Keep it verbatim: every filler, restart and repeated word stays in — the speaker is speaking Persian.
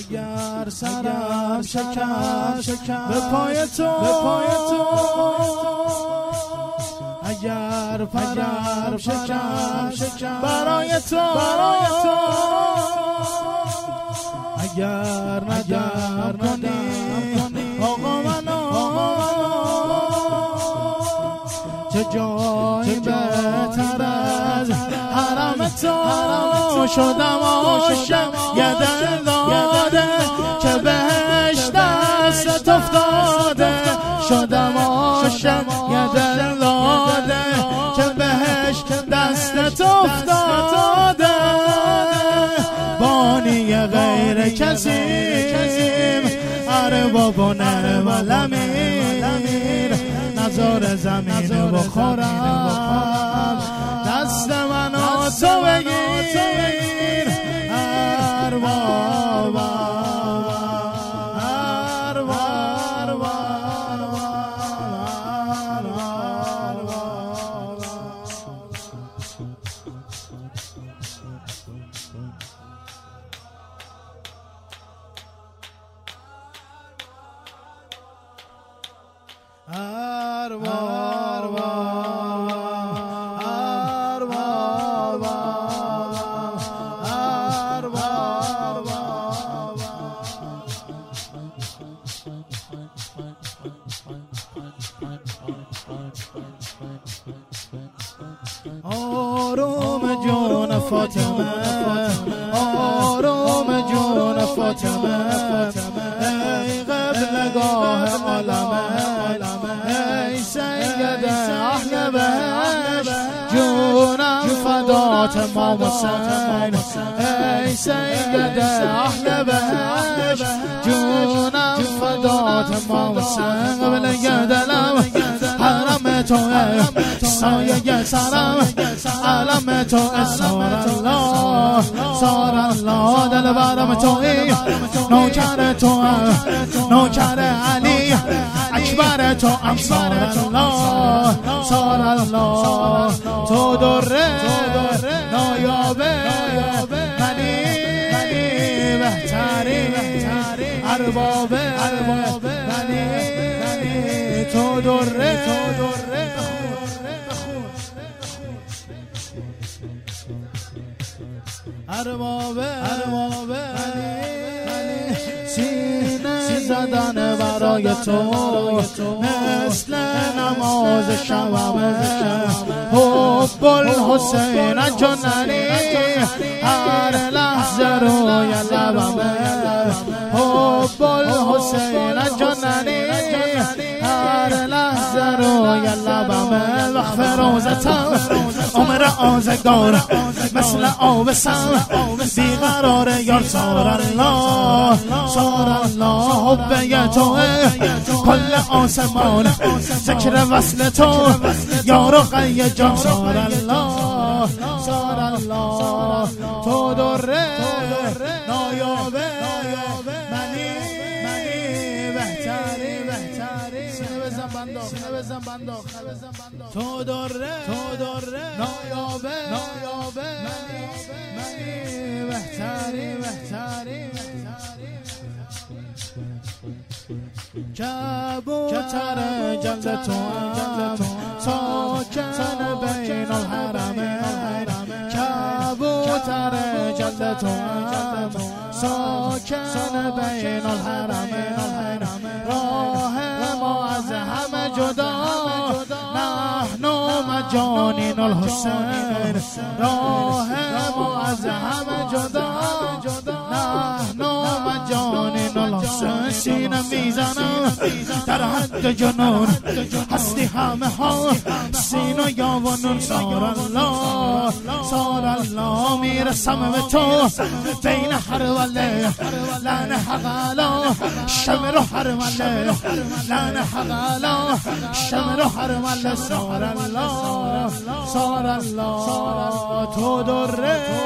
اگر سرم شکست به پای تو اگر پرم شکست برای تو اگر ندم کنی آقا منو چه جایی بهتر از حرم تو شدم عاشق یه دل داده که بهش دست افتاده شدم عاشق یه دل داده که بهش دست افتاده بانی غیر کسیم اره بابا نره و لمیر نظر زمین بخورم دست منو تو بگیر اربابا آروم جون فاطمه آروم جون فاطمه ای قبلگاه عالمه ای سید اهل بهشت جونم فدات امام حسین ای سید اهل بهشت جونم فدات امام حسین قبل دلم حرم توه سایه سرم علم تو سار الله سار الله دل برم توی نوکر تو نوکر علی اکبر تو ام سار الله سار الله تو دره نایابه منی بهتری اربابه منی تو دره اربابه اربابه سینه زدن برای تو مثل نماز شبمه حب الحسین جننی هر لحظه روی لبمه حب الحسین جننی هر لحظه روی لبمه وقف روزتم عمر آزگار مثل آب سم بیقرار یار سار الله سار الله حبه توه کل آسمان ذکر وصل تو یار و قی جان سار الله سار الله تو دره نایابه منی بهتری سینه بزن بنداخ سینه بزن بنداخ تو دره نایابه منی بهتری کبوتر جلد تو ساکن بین الحرمین کبوتر جلد تو ساکن بین الحرمین راه ما از همه جدا نحن مجانین الحسین راه ما از همه جدا نحن مجانین الحسین سینه میزنم در حد جنون هستی همه ها سین و یاونون سار الله سار الله میرسم به تو بین هر وله لعن حقالا شمر و هر وله لعن حقالا شمر و هر وله سار الله سار الله تو دره